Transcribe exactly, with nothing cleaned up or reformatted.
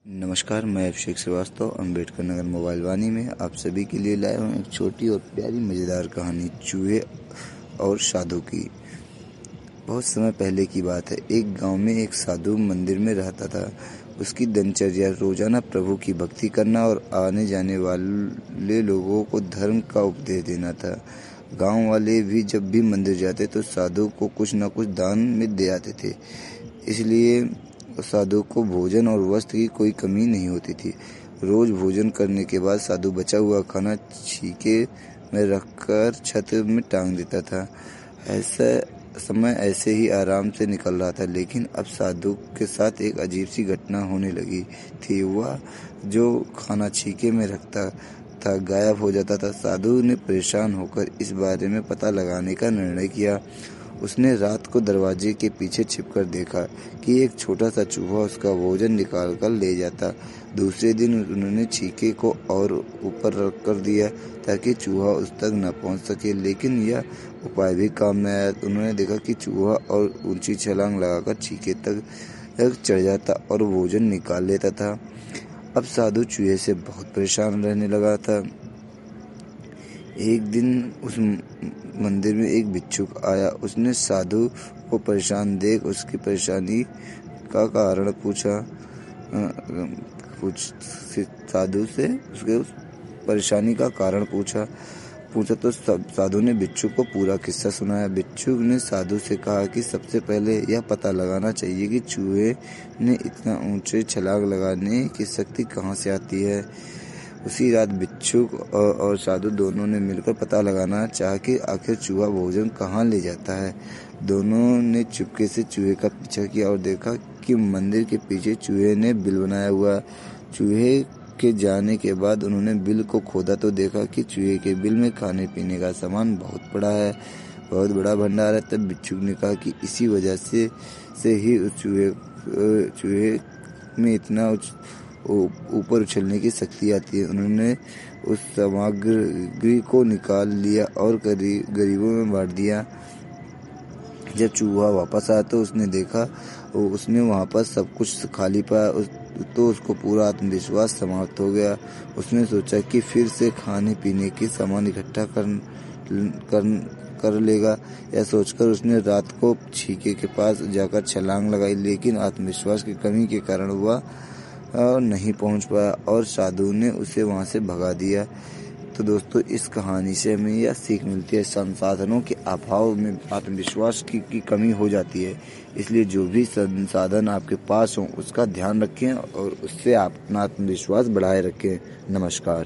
नमस्कार, मैं अभिषेक श्रीवास्तव अम्बेडकर नगर मोबाइल वानी में आप सभी के लिए लाया हूँ एक छोटी और प्यारी मज़ेदार कहानी चूहे और साधु की। बहुत समय पहले की बात है। एक गांव में एक साधु मंदिर में रहता था। उसकी दिनचर्या रोजाना प्रभु की भक्ति करना और आने जाने वाले लोगों को धर्म का उपदेश देना था। गांव वाले भी जब भी मंदिर जाते तो साधु को कुछ न कुछ दान में दे आते थे, इसलिए साधु को भोजन और वस्त्र की कोई कमी नहीं होती थी। रोज भोजन करने के बाद साधु बचा हुआ खाना छीके में रखकर छत में टांग देता था। ऐसा समय ऐसे ही आराम से निकल रहा था, लेकिन अब साधु के साथ एक अजीब सी घटना होने लगी थी। वह जो खाना छीके में रखता था गायब हो जाता था। साधु ने परेशान होकर इस बारे में पता लगाने का निर्णय किया। उसने रात को दरवाजे के पीछे छिपकर देखा कि एक छोटा सा चूहा उसका भोजन निकाल कर ले जाता। दूसरे दिन उन्होंने छीके को और ऊपर रख कर दिया ताकि चूहा उस तक न पहुंच सके, लेकिन यह उपाय भी काम में आया। उन्होंने देखा कि चूहा और ऊंची छलांग लगाकर छीके तक चढ़ जाता और भोजन निकाल लेता था। अब साधु चूहे से बहुत परेशान रहने लगा था। एक दिन उस मंदिर में एक भिक्षुक आया। उसने साधु को परेशान देख उसकी परेशानी का कारण पूछा पूछ साधु से उसके उस परेशानी का कारण पूछा पूछा तो साधु ने भिक्षुक को पूरा किस्सा सुनाया। भिक्षुक ने साधु से कहा कि सबसे पहले यह पता लगाना चाहिए कि चूहे ने इतना ऊंचे छलांग लगाने की शक्ति कहाँ से आती है। उसी रात भिक्षुक और साधु दोनों ने मिलकर पता लगाना चाहा कि आखिर चूहा भोजन कहाँ ले जाता है। दोनों ने चुपके से चूहे का पीछा किया और देखा कि मंदिर के पीछे चूहे ने बिल बनाया हुआ। चूहे के जाने के बाद उन्होंने बिल को खोदा तो देखा कि चूहे के बिल में खाने पीने का सामान बहुत बड़ा है, बहुत बड़ा भंडार है। तब भिक्षुक ने कहा कि इसी वजह से से ही उस चूहे चूहे में इतना ऊपर उछलने की शक्ति आती है। उन्होंने उस सामग्री को निकाल लिया और गरीबों में बांट दिया। जब चूहा वापस आया तो उसने देखा उसने वहां पर सब कुछ खाली पाया उस, तो उसको पूरा आत्मविश्वास समाप्त हो गया। उसने सोचा कि फिर से खाने पीने के सामान इकट्ठा कर, कर कर लेगा। यह सोचकर उसने रात को छीके के पास जाकर छलांग लगाई, लेकिन आत्मविश्वास की कमी के कारण वह नहीं पहुंच पाया और साधु ने उसे वहां से भगा दिया। तो दोस्तों, इस कहानी से हमें यह सीख मिलती है, संसाधनों के अभाव में आत्मविश्वास की, की कमी हो जाती है। इसलिए जो भी संसाधन आपके पास हो उसका ध्यान रखें और उससे आप अपना आत्मविश्वास बढ़ाए रखें। नमस्कार।